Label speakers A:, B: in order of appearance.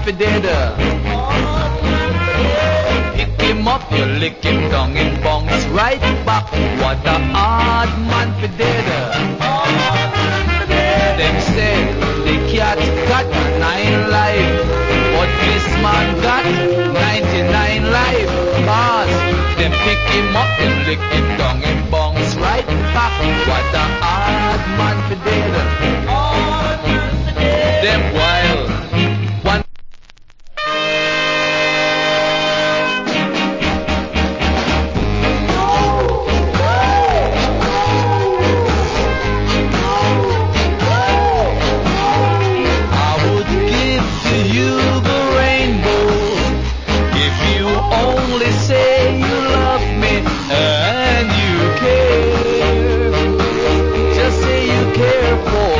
A: for dead. Pick him up, you lick him down in bounce right back. What a hard man for dead. Them say the cat got 9 life, but this man got 99 life. Cause them pick him up, them lick him down and bounce right back. What a hard man for dead. Them wild one. I would give to you the rainbow if you only say you love me and you care. Just say you care for